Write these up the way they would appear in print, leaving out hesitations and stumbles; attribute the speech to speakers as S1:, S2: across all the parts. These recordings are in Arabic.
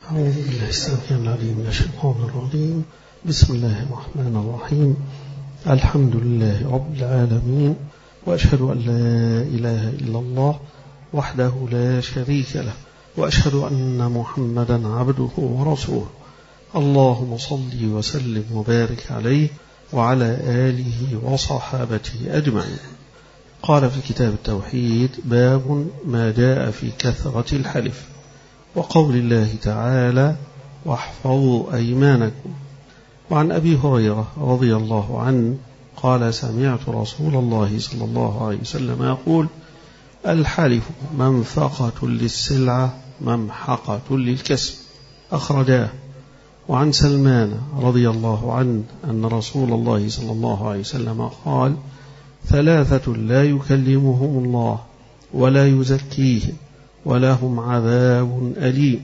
S1: أعوذ بالله السميع العليم من الشيطان الرجيم. بسم الله الرحمن الرحيم. الحمد لله رب العالمين، وأشهد أن لا إله إلا الله وحده لا شريك له، وأشهد أن محمدا عبده ورسوله. اللهم صل وسلم وبارك عليه وعلى آله وصحابته أجمعين. قال في كتاب التوحيد: باب ما جاء في كثرة الحلف، وقول الله تعالى: واحفظوا أيمانكم. وعن أبي هريرة رضي الله عنه قال: سمعت رسول الله صلى الله عليه وسلم يقول: الحلف منفقة للسلعة ممحقة للكسب، أخرجاه. وعن سلمان رضي الله عنه أن رسول الله صلى الله عليه وسلم قال: ثلاثة لا يكلمهم الله ولا يزكيهم ولهم عذاب أليم: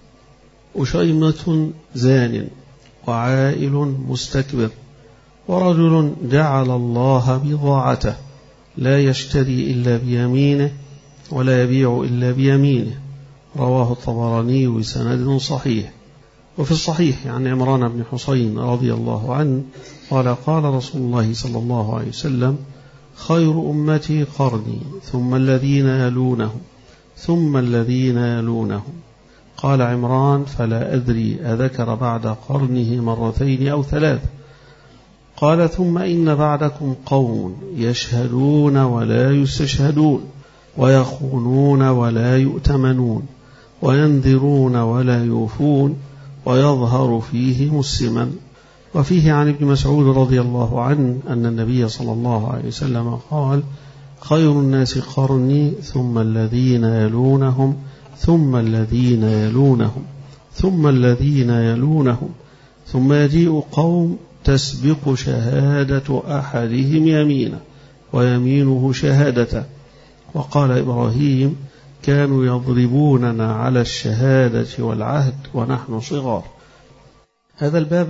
S1: أشيمة زان، وعائل مستكبر، ورجل جعل الله بضاعته لا يشتري إلا بيمينه ولا يبيع إلا بيمينه. رواه الطبراني بسند صحيح. وفي الصحيح عن عمران بن حسين رضي الله عنه قال: قال رسول الله صلى الله عليه وسلم: خير أمتي قرني، ثم الذين يلونهم، ثم الذين يلونهم. قال عمران: فلا أدري أذكر بعد قرنه مرتين أو ثلاث. قال: ثم إن بعدكم قوم يشهدون ولا يستشهدون، ويخونون ولا يؤتمنون، وينذرون ولا يوفون، ويظهر فيهم السمن. وفيه عن ابن مسعود رضي الله عنه أن النبي صلى الله عليه وسلم قال: خير الناس قرني، ثم الذين يلونهم، ثم الذين يلونهم، ثم الذين يلونهم، ثم يجيء قوم تسبق شهادة أحدهم يمينه ويمينه شهادته. وقال إبراهيم: كانوا يضربوننا على الشهادة والعهد ونحن صغار. هذا الباب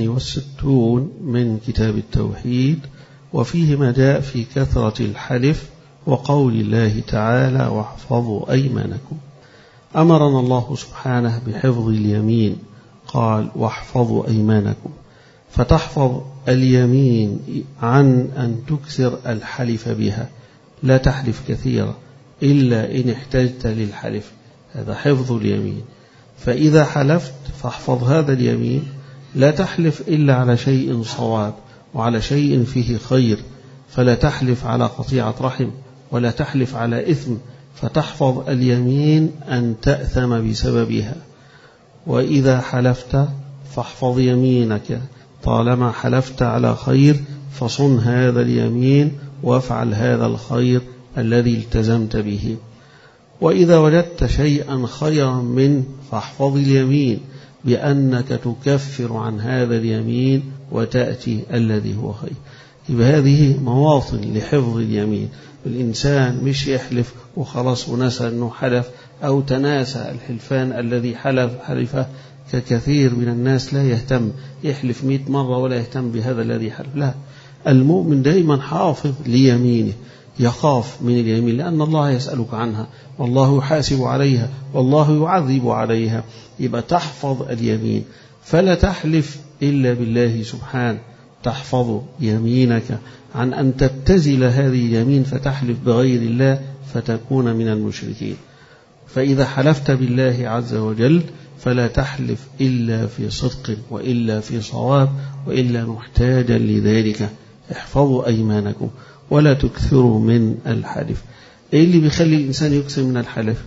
S1: 62 من كتاب التوحيد، وفيه ما جاء في كثرة الحلف وقول الله تعالى: واحفظوا أيمانكم. أمرنا الله سبحانه بحفظ اليمين، قال: واحفظوا أيمانكم، فتحفظ اليمين عن أن تكثر الحلف بها، لا تحلف كثيرا إلا إن احتجت للحلف، هذا حفظ اليمين. فإذا حلفت فاحفظ هذا اليمين، لا تحلف إلا على شيء صواب وعلى شيء فيه خير، فلا تحلف على قطيعة رحم ولا تحلف على إثم، فتحفظ اليمين أن تأثم بسببها. وإذا حلفت فاحفظ يمينك، طالما حلفت على خير فصن هذا اليمين وافعل هذا الخير الذي التزمت به. وإذا وجدت شيئا خيرا منه فاحفظ اليمين بأنك تكفر عن هذا اليمين وتأتي الذي هو خير. يبقى هذه مواطن لحفظ اليمين. الإنسان مش يحلف وخلاص ونسى أنه حلف، أو تناسى الحلفان الذي حلفه ككثير من الناس، لا يهتم، يحلف 100 مرة ولا يهتم بهذا الذي حلف. لا، المؤمن دائما حافظ ليمينه، يخاف من اليمين لأن الله يسألك عنها، والله يحاسب عليها، والله يعذب عليها. يبقى تحفظ اليمين، فلا تحلف إلا بالله سبحانه، تحفظ يمينك عن أن تبتزل هذه اليمين فتحلف بغير الله فتكون من المشركين. فإذا حلفت بالله عز وجل فلا تحلف إلا في صدق وإلا في صواب وإلا محتاجا لذلك. احفظوا أيمانكم ولا تكثروا من الحلف. إيه اللي بيخلي الإنسان يكثر من الحلف؟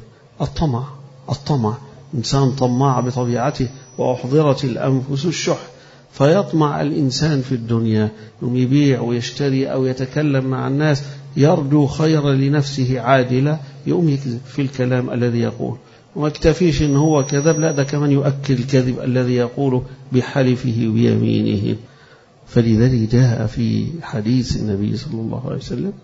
S1: الطمع. إنسان طماع بطبيعته، وأحضرت الأنفس الشح، فيطمع الإنسان في الدنيا، يوم يبيع ويشتري أو يتكلم مع الناس يرجو خيرا لنفسه عاجلة، يقوم يكذب في الكلام الذي يقول، وما اكتفيش إن هو كذب، لا ده كمان يؤكد الكذب الذي يقوله بحلفه ويمينه. فلذلك جاء في حديث النبي صلى الله عليه وسلم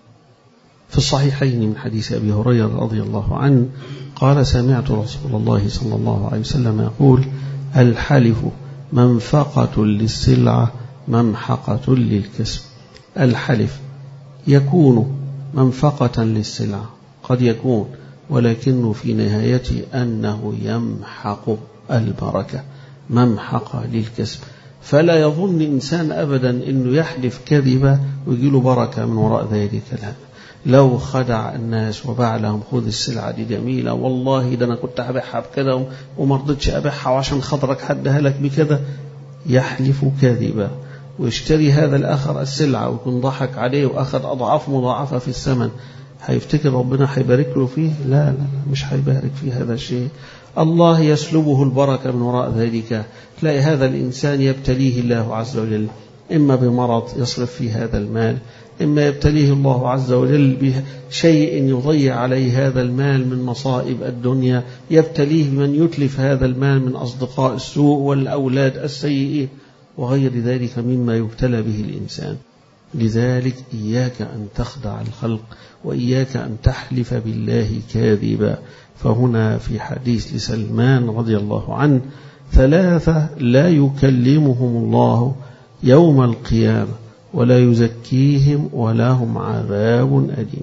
S1: في الصحيحين من حديث أبي هريرة رضي الله عنه قال: سمعت رسول الله صلى الله عليه وسلم يقول: الحلف منفقة للسلعة ممحقة للكسب. الحلف يكون منفقة للسلعة، قد يكون، ولكنه في نهايته أنه يمحق البركة، ممحقة للكسب. فلا يظن إنسان أبدا أنه يحلف كذبة ويجيله بركة من وراء ذلك. لا، لو خدع الناس وباع لهم خذ السلعة دي جميلة، والله ده أنا كنت أبيعها بكذا وما رضيتش أبيعها وعشان خاطرك حدها لك بكذا، يحلف كذبة ويشتري هذا الآخر السلعة ويكون ضحك عليه وأخذ أضعاف مضاعفة في الثمن، هيفتكر ربنا هيبارك له فيه؟ لا لا، مش هيبارك فيه هذا الشيء. الله يسلبه البركة من وراء ذلك. تلاقي هذا الإنسان يبتليه الله عز وجل إما بمرض يصرف فيه هذا المال، إما يبتليه الله عز وجل بشيء يضيع عليه هذا المال من مصائب الدنيا، يبتليه بمن يتلف هذا المال من أصدقاء السوء والأولاد السيئين وغير ذلك مما يبتلى به الإنسان. لذلك إياك أن تخدع الخلق وإياك أن تحلف بالله كاذبا. فهنا في حديث لسلمان رضي الله عنه 3 لا يكلمهم الله يوم القيامة ولا يزكيهم ولهم عذاب أليم.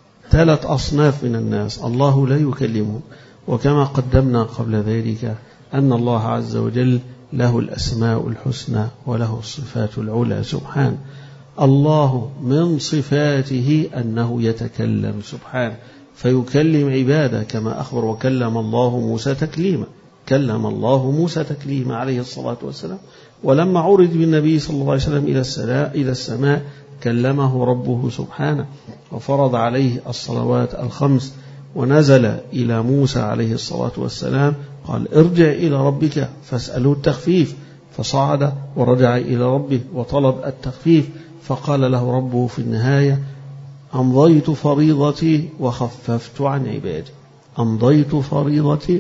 S1: 3 أصناف من الناس الله لا يكلمهم، وكما قدمنا قبل ذلك أن الله عز وجل له الأسماء الحسنى وله الصفات العلى سبحانه. الله من صفاته أنه يتكلم سبحانه فيكلم عباده كما أخبر وكلم الله موسى تكليما. كلم الله موسى تكليما عليه الصلاة والسلام. ولما عرج بالنبي صلى الله عليه وسلم إلى السماء كلمه ربه سبحانه وفرض عليه الصلوات الخمس، ونزل إلى موسى عليه الصلاة والسلام قال ارجع إلى ربك فاسأله التخفيف، فصعد ورجع إلى ربه وطلب التخفيف، فقال له ربه في النهاية أمضيت فريضتي وخففت عن عبادي. أمضيت فريضتي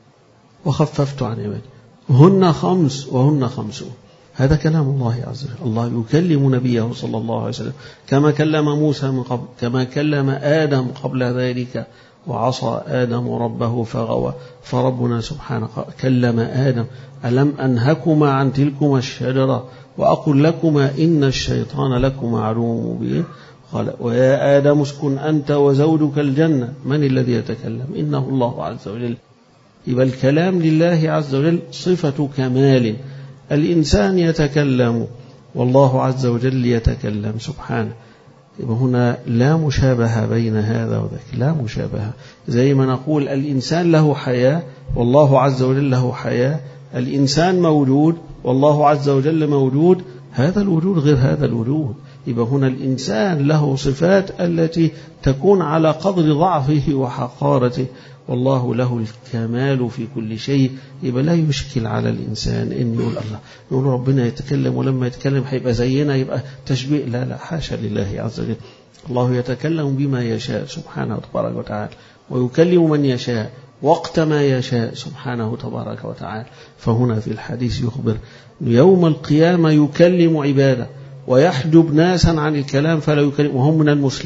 S1: وخففت عن عبادي، هن 5 وهن 50. هذا كلام الله عز وجل. الله يكلم نبيه صلى الله عليه وسلم كما كلم موسى من قبل، كما كلم آدم قبل ذلك وعصى آدم ربه فغوى. فربنا سبحانه كلم آدم ألم أنهكما عن تلكما الشجرة وأقول لكما إن الشيطان لكما عدو مبين. قال ويا آدم اسكن أنت وزوجك الجنة. من الذي يتكلم؟ إنه الله عز وجل. يبقى الكلام لله عز وجل صفة كمال. الإنسان يتكلم والله عز وجل يتكلم سبحانه. يبقى هنا لا مشابهة بين هذا وذاك، لا مشابهة. زي ما نقول الإنسان له حياة والله عز وجل له حياة، الإنسان موجود والله عز وجل موجود، هذا الوجود غير هذا الوجود. يبقى هنا الإنسان له صفات التي تكون على قدر ضعفه وحقارته، والله له الكمال في كل شيء. يبقى لا يشكل على الإنسان إن يقول الله يقول ربنا يتكلم ولما يتكلم هيبقى زينا يبقى تشبيه. لا لا، حاشا لله عز وجل. الله يتكلم بما يشاء سبحانه تبارك وتعالى، ويكلم من يشاء وقت ما يشاء سبحانه تبارك وتعالى. فهنا في الحديث يخبر يوم القيامة يكلم عباده ويحجب ناسا عن الكلام فلا يكلم، وهم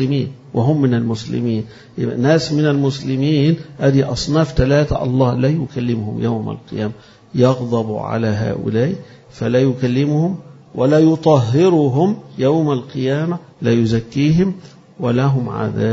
S1: من المسلمين. ناس من المسلمين أدي أصناف 3 الله لا يكلمهم يوم القيامة، يغضب على هؤلاء فلا يكلمهم ولا يطهرهم يوم القيامة، لا يزكيهم ولهم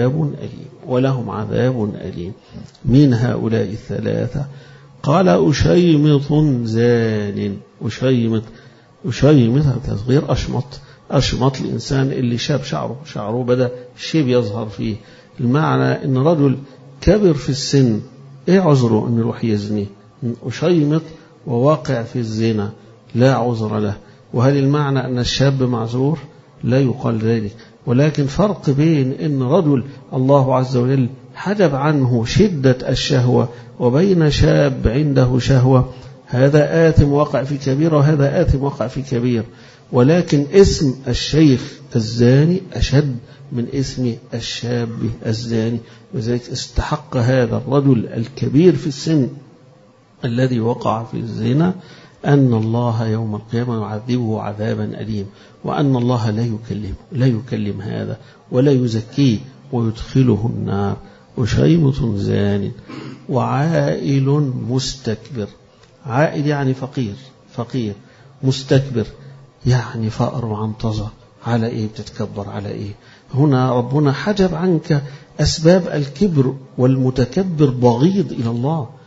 S1: عذاب أليم. من هؤلاء 3 قال أشيمط زان. أشيمط تصغير أشمط الإنسان اللي شاب شعره بدأ الشيب يظهر فيه. المعنى إن رجل كبر في السن، إيه عذره أن يروح يزني؟ أشيمط وواقع في الزنا لا عذر له. وهل المعنى أن الشاب معذور؟ لا يقال ذلك، ولكن فرق بين إن رجل الله عز وجل حجب عنه شدة الشهوة وبين شاب عنده شهوة، هذا آثم وقع في كبيرة وهذا آثم وقع في كبير. ولكن اسم الشيخ الزاني أشد من اسم الشاب الزاني، وذلك استحق هذا الرجل الكبير في السن الذي وقع في الزنا أن الله يوم القيامة يعذبه عذابا أليم، وأن الله لا يكلم هذا ولا يزكيه ويدخله النار. وشيمط زان وعائل مستكبر. عائل يعني فقير، مستكبر يعني فأر وعنطزة. على إيه بتتكبر؟ على إيه؟ هنا ربنا حجب عنك أسباب الكبر، والمتكبر بغيض إلى الله،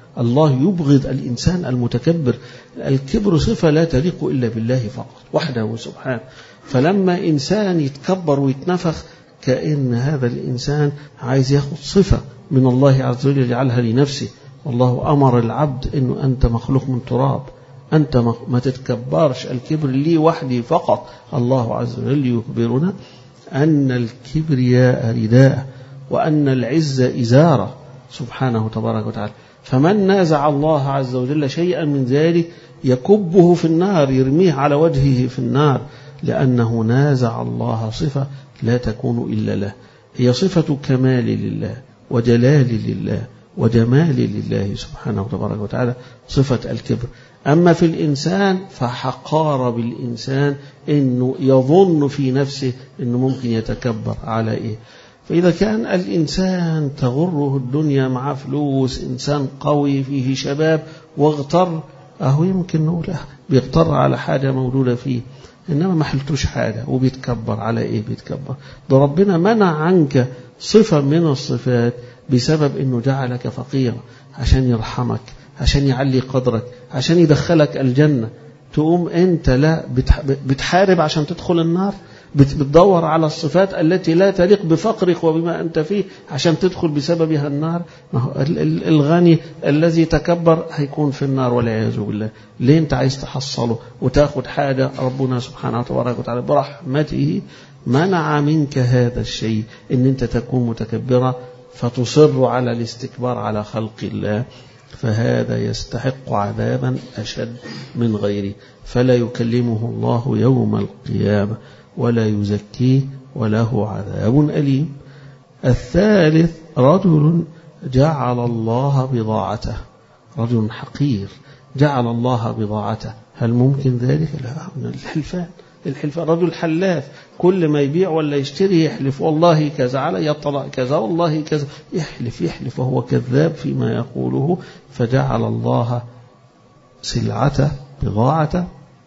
S1: الله يبغض الإنسان المتكبر. الكبر صفة لا تليق إلا بالله فقط وحده سبحانه. فلما إنسان يتكبر ويتنفخ كأن هذا الإنسان عايز ياخد صفة من الله عز وجل يجعلها لنفسه. والله أمر العبد إنه أنت مخلوق من تراب، أنت ما تتكبرش، الكبر لي وحدي فقط. الله عز وجل يخبرنا أن الكبرياء رداء وأن العزة إزارة سبحانه تبارك وتعالى. فمن نازع الله عز وجل شيئا من ذلك يكبه في النار، يرميه على وجهه في النار، لأنه نازع الله صفة لا تكون إلا له. هي صفة كمال لله وجلال لله وجمال لله سبحانه تبارك وتعالى، صفة الكبر. أما في الإنسان فحقار بالإنسان إنه يظن في نفسه إنه ممكن يتكبر على إيه. فإذا كان الإنسان تغره الدنيا مع فلوس، إنسان قوي فيه شباب واغتر، أهو يمكن نقول بيغتر على حاجة موجودة فيه، إنما ما حلتوش حاجة وبيتكبر على إيه بيتكبر. ده ربنا منع عنك صفة من الصفات بسبب إنه جعلك فقيرا عشان يرحمك، عشان يعلي قدرك، عشان يدخلك الجنة. تقوم أنت لا بتحارب عشان تدخل النار، بتدور على الصفات التي لا تليق بفقرك وبما أنت فيه عشان تدخل بسببها النار. الغني الذي تكبر هيكون في النار والعياذ بالله. ليه أنت عايز تحصله وتاخد حاجة ربنا سبحانه وتبارك وتعالى برحمته منع منك هذا الشيء، إن أنت تكون متكبرا فتصر على الاستكبار على خلق الله، فهذا يستحق عذابا أشد من غيره، فلا يكلمه الله يوم القيامة ولا يزكيه وله عذاب أليم. الثالث رجل جعل الله بضاعته، رجل حقير جعل الله بضاعته. هل ممكن ذلك؟ لا، من الحلفان رجل حلاف، كل ما يبيع ولا يشتري يحلف والله كذا على الطلاق كذا والله كذا، يحلف وهو كذاب فيما يقوله. فجعل الله سلعته بضاعته،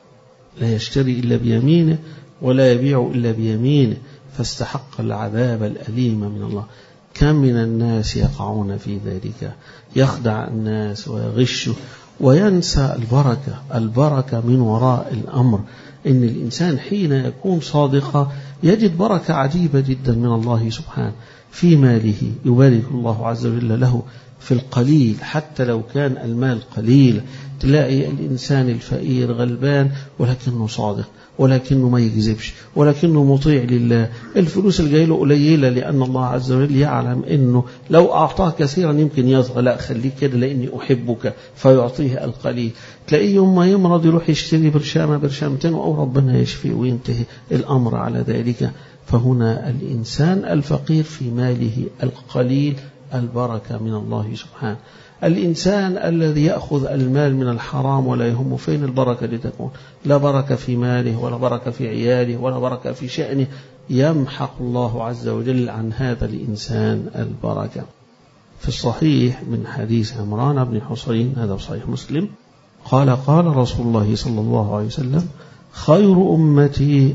S1: لا يشتري إلا بيمينه ولا يبيع إلا بيمينه، فاستحق العذاب الأليم من الله. كم من الناس يقعون في ذلك، يخدع الناس ويغش وينسى البركة من وراء الأمر. إن الإنسان حين يكون صادقا يجد بركة عجيبة جدا من الله سبحانه في ماله، يبارك الله عز وجل له في القليل حتى لو كان المال قليل. تلاقي الإنسان الفقير غلبان ولكنه صادق، ولكنه ما يكذبش، ولكنه مطيع لله. الفلوس اللي جاي له قليلة لأن الله عز وجل يعلم إنه لو أعطاه كثيرا يمكن يصغى، لا خليك كده لأني أحبك، فيعطيه القليل. تلاقيه يوم ما يمرض يروح يشتري برشامة برشامتين أو ربنا يشفي وينتهي الأمر على ذلك. فهنا الإنسان الفقير في ماله القليل البركة من الله سبحانه. الإنسان الذي يأخذ المال من الحرام ولا يهم فين البركة لتكون، لا بركة في ماله ولا بركة في عياله ولا بركة في شأنه، يمحق الله عز وجل عن هذا الإنسان البركة. في الصحيح من حديث عمران بن حصين، هذا صحيح مسلم، قال رسول الله صلى الله عليه وسلم: خير أمتي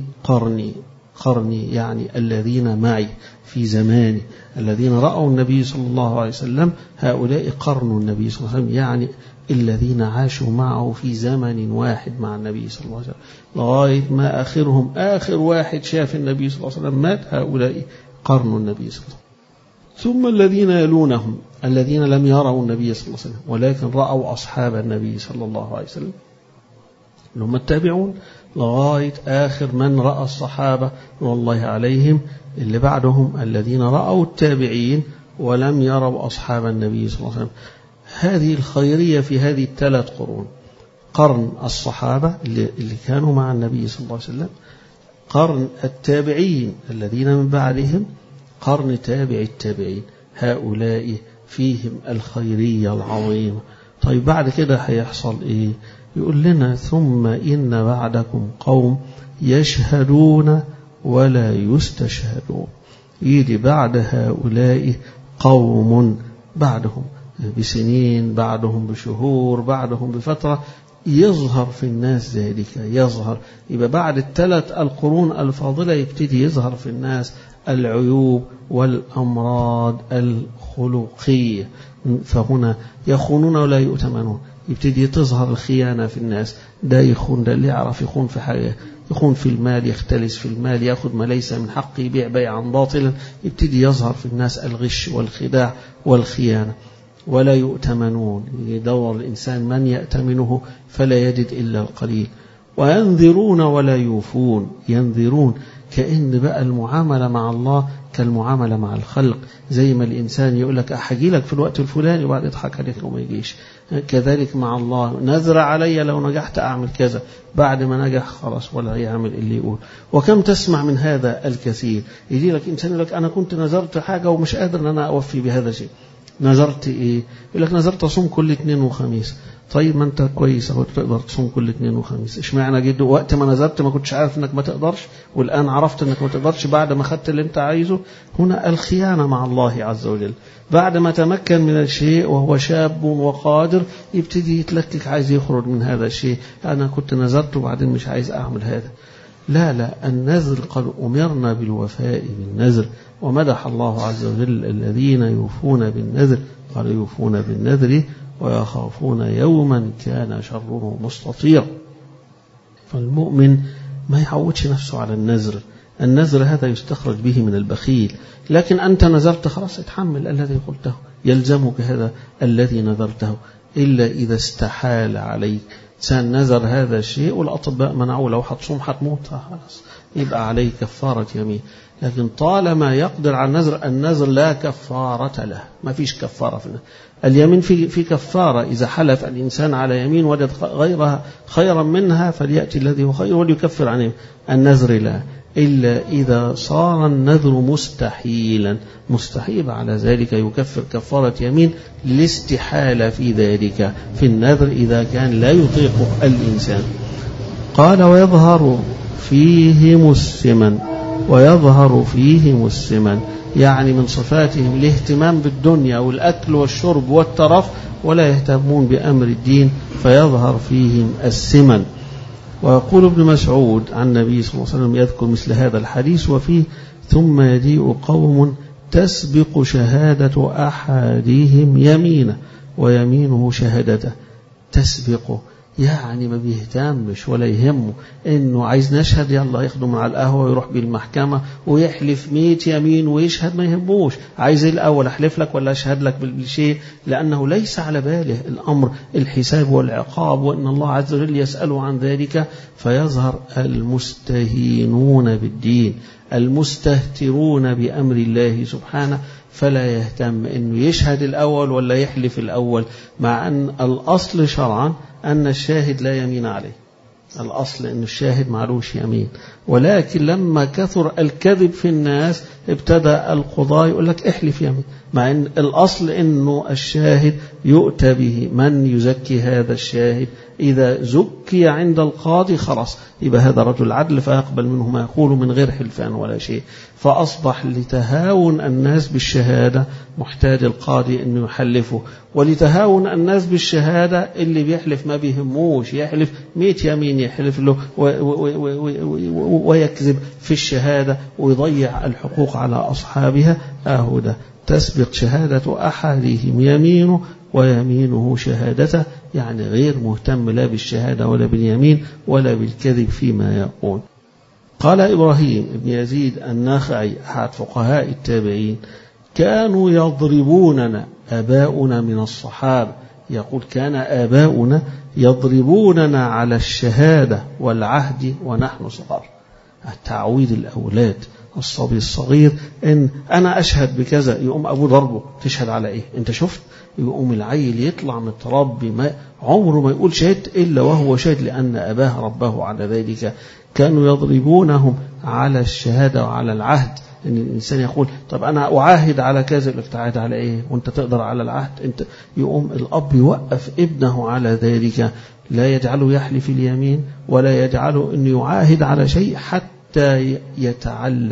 S1: قرني يعني الذين معي في زماني، الذين رأوا النبي صلى الله عليه وسلم، هؤلاء قرن النبي صلى الله عليه وسلم، يعني الذين عاشوا معه في زمن واحد مع النبي صلى الله عليه وسلم لغاية ما آخر واحد شاف النبي صلى الله عليه وسلم مات، هؤلاء قرن النبي صلى الله عليه وسلم. ثم الذين يلونهم الذين لم يروا النبي صلى الله عليه وسلم ولكن رأوا أصحاب النبي صلى الله عليه وسلم، هم التابعون، لغاية آخر من رأى الصحابة والله عليهم اللي بعدهم الذين رأوا التابعين ولم يروا أصحاب النبي صلى الله عليه وسلم. هذه الخيرية في هذه الثلاث قرون: قرن الصحابة اللي كانوا مع النبي صلى الله عليه وسلم، قرن التابعين الذين من بعدهم، قرن تابع التابعين، هؤلاء فيهم الخيرية العظيمة. طيب بعد كده هيحصل إيه؟ يقول لنا: ثم إن بعدكم قوم يشهدون ولا يستشهدون. يجي بعد هؤلاء قوم بعدهم بسنين، بعدهم بشهور، بعدهم بفترة يظهر في الناس ذلك، يظهر. يبقى بعد الثلاث القرون الفاضلة يبتدي يظهر في الناس العيوب والأمراض الخلقية. فهنا يخونون ولا يؤتمنون، يبتدي تظهر الخيانة في الناس. ده يخون، ده اللي يعرف يخون في حاجة، يخون في المال، يختلس في المال، يأخذ ما ليس من حقه، يبيع بيعا باطلا. يبتدي يظهر في الناس الغش والخداع والخيانة. ولا يؤتمنون، يدور الإنسان من يأتمنه فلا يجد إلا القليل. وينذرون ولا يوفون، ينذرون كأن بقى المعاملة مع الله كالمعاملة مع الخلق. زي ما الإنسان يقول لك أحجي لك في الوقت الفلاني وبعد يضحك عليك وما يجيش. كذلك مع الله، نذر علي لو نجحت أعمل كذا، بعد ما نجح خلاص ولا يعمل اللي يقول. وكم تسمع من هذا الكثير. يجي لك إنسان يقول لك أنا كنت نذرت حاجة ومش قادر أن أنا أوفي بهذا الشيء. نذرت إيه؟ يقول لك نذرت أصوم كل اثنين وخميس. طيب ما أنت كويس أهو تقدر تصوم كل اثنين وخميس، إشمعنى جد وقت ما نذرت ما كنتش عارف إنك ما تقدرش، والآن عرفت إنك ما تقدرش بعد ما خدت اللي أنت عايزه؟ هنا الخيانة مع الله عز وجل. بعد ما تمكن من الشيء وهو شاب وقادر يبتدي يتلكك، عايز يخرج من هذا الشيء. أنا كنت نذرت وبعدين مش عايز أعمل هذا. لا، النذر قد أمرنا بالوفاء بالنذر. ومدح الله عز وجل الذين يوفون بالنذر، قال يوفون بالنذر ويخافون يوما كان شره مستطير. فالمؤمن ما يعودش نفسه على النذر. النذر هذا يستخرج به من البخيل، لكن أنت نذرت خلاص اتحمل الذي قلته، يلزمك هذا الذي نذرته، إلا إذا استحال عليك. إنسان نذر هذا الشيء والأطباء منعوه، لو هتصوم هتموت خلاص يبقى عليه كفارة يمين. لكن طالما يقدر على النذر لا كفارة له، ما فيش كفارة في النذر. اليمين في كفارة، إذا حلف الإنسان على يمين وجد غيرها خيرا منها فليأتي الذي هو خير وليكفر عنه. النذر لا، إلا إذا صار النذر مستحيلا، مستحيل على ذلك يكفر كفارة يمين للاستحالة في ذلك في النذر إذا كان لا يطيقه الإنسان. قال ويظهر فيهم السمن، ويظهر فيهم السمن يعني من صفاتهم الاهتمام بالدنيا والأكل والشرب والترف، ولا يهتمون بأمر الدين، فيظهر فيهم السمن. ويقول ابن مسعود عن النبي صلى الله عليه وسلم يذكر مثل هذا الحديث وفيه: ثم يجيء قوم تسبق شهادة أحدهم يمينه ويمينه شهادته. تسبقه يعني ما بيهتمش ولا يهمه انه عايز نشهد، يلا ياخده مع القهوه ويروح بالمحكمه ويحلف 100 يمين ويشهد، ما يهموش. عايز الاول احلف لك ولا اشهد لك بالشيء، لانه ليس على باله الامر الحساب والعقاب، وان الله عز وجل يساله عن ذلك. فيظهر المستهينون بالدين، المستهترون بامر الله سبحانه، فلا يهتم انه يشهد الاول ولا يحلف الاول، مع ان الاصل شرعا أن الشاهد لا يمين عليه. الأصل أن الشاهد معلوش يمين، ولكن لما كثر الكذب في الناس ابتدأ القضاء يقول لك احلف يمين، مع أن الأصل أنه الشاهد يؤتى به. من يزكي هذا الشاهد؟ إذا زكي عند القاضي خلاص يبقى هذا رجل عدل، فيقبل منه ما يقول من غير حلفان ولا شيء. فأصبح لتهاون الناس بالشهادة محتاج القاضي أنه يحلفه، ولتهاون الناس بالشهادة اللي بيحلف ما بيهموش، يحلف 100 يمين يحلف له ويكذب في الشهادة ويضيع الحقوق على أصحابها. ده تسبق شهادة أحدهم يمينه ويمينه شهادته، يعني غير مهتم لا بالشهادة ولا باليمين ولا بالكذب فيما يقول. قال إبراهيم بن يزيد النخعي أحد فقهاء التابعين: كانوا يضربوننا آباؤنا من الصحابة، يقول كان آباؤنا يضربوننا على الشهادة والعهد ونحن صغار. تعويد الأولاد، الصبي الصغير إن أنا أشهد بكذا يقوم أبوه ضربه، تشهد على إيه؟ أنت شفت؟ يقوم العيل يطلع متربي ما عمره ما يقول شهد إلا وهو شهد، لأن أباه ربه على ذلك. كانوا يضربونهم على الشهادة وعلى العهد. إن الإنسان يقول طب أنا أعاهد على كذا، لك تعاهد على إيه وأنت تقدر على العهد؟ أنت يقوم الأب يوقف ابنه على ذلك، لا يجعله يحلف اليمين ولا يجعله أن يعاهد على شيء حتى يتعلم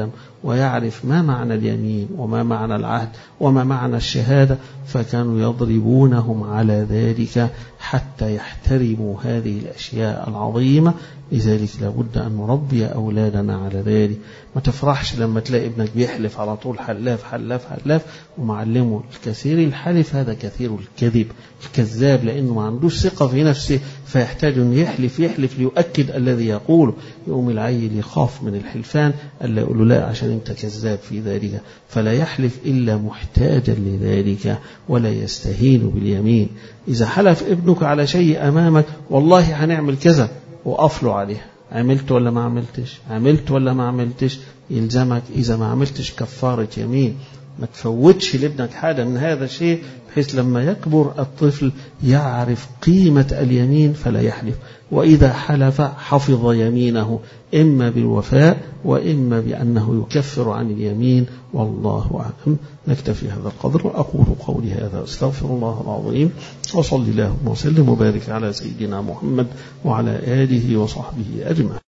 S1: ويعرف ما معنى اليمين وما معنى العهد وما معنى الشهادة، فكانوا يضربونهم على ذلك حتى يحترموا هذه الأشياء العظيمة. لذلك لابد أن نربي أولادنا على ذلك. ما تفرحش لما تلاقي ابنك بيحلف على طول حلاف حلاف حلاف ومعلمه الكثير الحلف، هذا كثير الكذب الكذاب، لأنه ما عندوش ثقة في نفسه فيحتاج أن يحلف ليؤكد الذي يقوله. يقوم العيل يخاف من الحلفان ألا يقول له لا عشان أنت كذاب في ذلك، فلا يحلف إلا محتاجا لذلك ولا يستهين باليمين. إذا حلف ابنك على شيء أمامك والله هنعمل كذا وقف له عليه، عملت ولا ما عملتش، عملت ولا ما عملتش، يلزمك إذا ما عملتش كفارة يمين. ما تفوتش لابنك حاجة من هذا الشيء، بحيث لما يكبر الطفل يعرف قيمة اليمين فلا يحلف، وإذا حلف حفظ يمينه إما بالوفاء وإما بأنه يكفر عن اليمين. والله أعلم. نكتفي هذا القدر وأقول قولي هذا أستغفر الله العظيم، وصلي اللهم وسلم وبارك على سيدنا محمد وعلى آله وصحبه أجمعين.